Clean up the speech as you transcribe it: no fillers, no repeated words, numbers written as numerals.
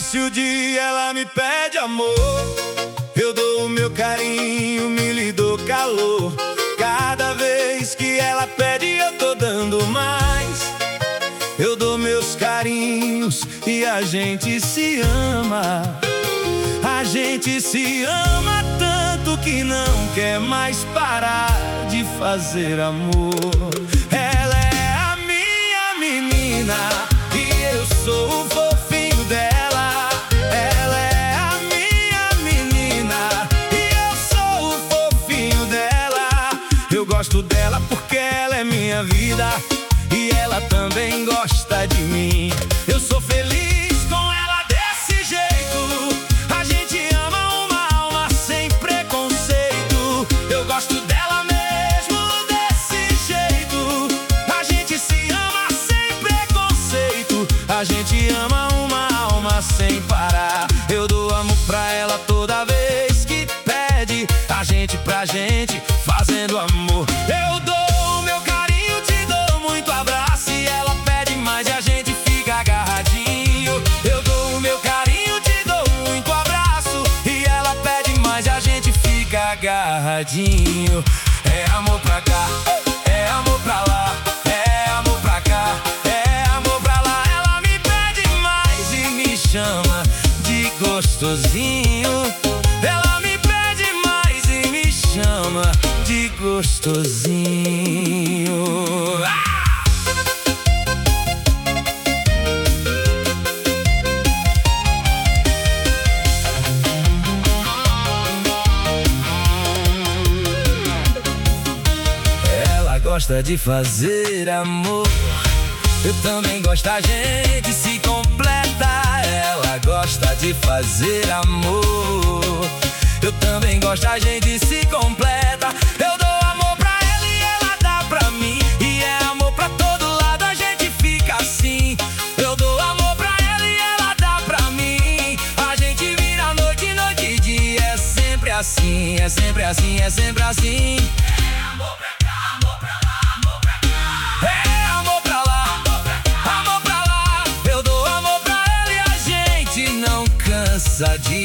amanhece o dia, ela me pede amor. Eu dou o meu carinho, me lhe dou calor. Cada vez que ela pede, eu tô dando mais. Eu dou meus carinhos e a gente se ama. A gente se ama tanto que não quer mais parar de fazer amor. Ela é a minha menina e eu sou o fofinho dela. Ela é a minha menina e eu sou o fofinho dela. Eu gosto dela porque ela é minha vida e ela também gosta de mim. Eu sou feliz com ela desse jeito. A gente ama uma alma sem preconceito. Eu gosto dela mesmo desse jeito. A gente se ama sem preconceito. A gente ama uma alma sem parar. Eu dou amor pra ela toda vez que pede. A gente pra gente fazendo amor. Eu dou o meu carinho, te dou muito abraço e ela pede mais e a gente fica agarradinho. Eu dou o meu carinho, te dou muito abraço e ela pede mais e a gente fica agarradinho. É amor pra cá, é amor pra lá, é amor pra cá, é amor pra lá. Ela me pede mais e me chama de gostosinho. Ela me pede mais e me chama de gostosinho. Ela gosta de fazer amor. Eu também gosto, a gente se completa. Ela gosta de fazer amor. Eu também gosto, a gente se completa. Eu dou amor pra ela e ela dá pra mim. E é amor pra todo lado, a gente fica assim. Eu dou amor pra ela e ela dá pra mim. A gente vira noite, noite e dia. É sempre assim, é sempre assim, é sempre assim. É amor pra cá, amor pra lá, amor pra cá. É amor pra lá, amor pra cá, amor pra lá. Eu dou amor pra ela e a gente não cansa de